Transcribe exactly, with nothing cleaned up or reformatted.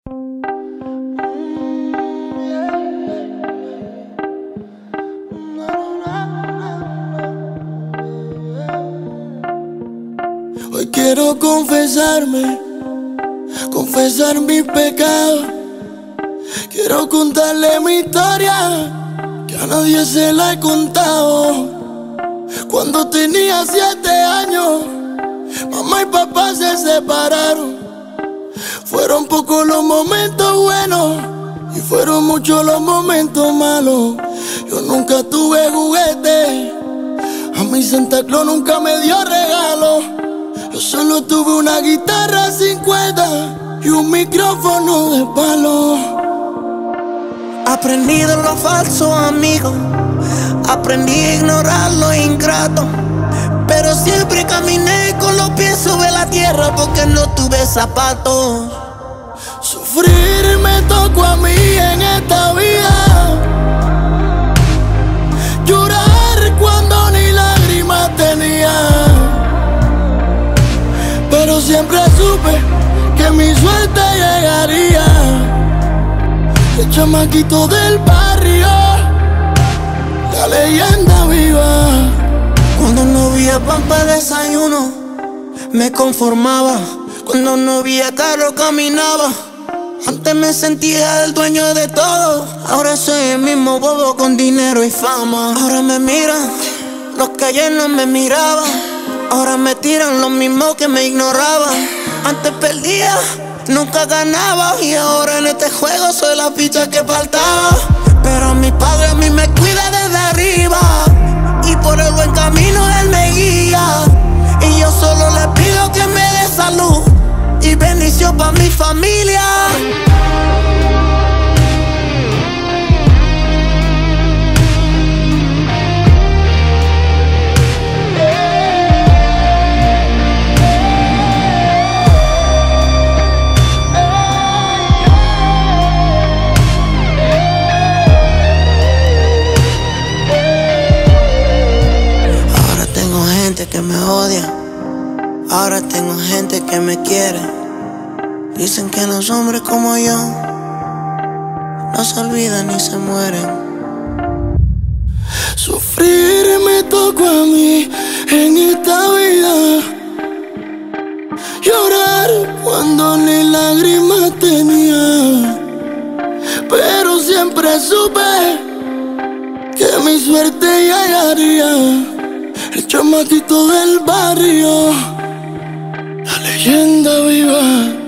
Hoy quiero confesarme, confesar mis pecados. Quiero contarle mi historia, que a nadie se la he contado. Cuando tenía siete años, mamá y papá se separaron. Fueron pocos los momentos buenos y fueron muchos los momentos malos. Yo nunca tuve juguete, a mi Santa Claus nunca me dio regalo. Yo solo tuve una guitarra sin cuerda y un micrófono de palo. Aprendí de los falsos amigos, aprendí a ignorar los ingratos, pero siempre caminé con los pies sobre la tierra porque no tuve zapatos. Sufrir me tocó a mí en esta vida, llorar cuando ni lágrimas tenía, pero siempre supe que mi suerte llegaría. El chamaquito del barrio, la leyenda viva. Cuando no había pan para desayuno, me conformaba. Cuando no había carro, caminaba. Antes me sentía el dueño de todo, ahora soy el mismo bobo con dinero y fama. Ahora me miran los que ayer no me miraban, ahora me tiran los mismos que me ignoraban. Antes perdía, nunca ganaba, y ahora en este juego soy la ficha que faltaba. Pero mi padre a mí me cuida desde arriba, y por el buen camino él me guía. Y yo solo le pido que me dé salud y bendición pa' mi familia. Que me odia, ahora tengo gente que me quiere. Dicen que los hombres como yo no se olvidan ni se mueren. Sufrir me tocó a mí en esta vida, llorar cuando ni lágrimas tenía, pero siempre supe que mi suerte llegaría. El chamaquito del barrio, la leyenda viva.